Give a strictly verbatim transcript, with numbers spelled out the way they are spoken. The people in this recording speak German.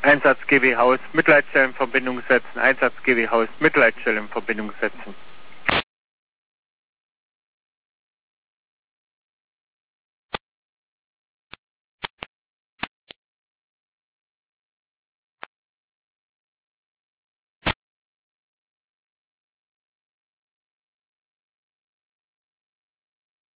Einsatz G W Haus, Mitleitsstelle in Verbindung setzen. Einsatz G W Haus, Mitleitsstelle in Verbindung setzen.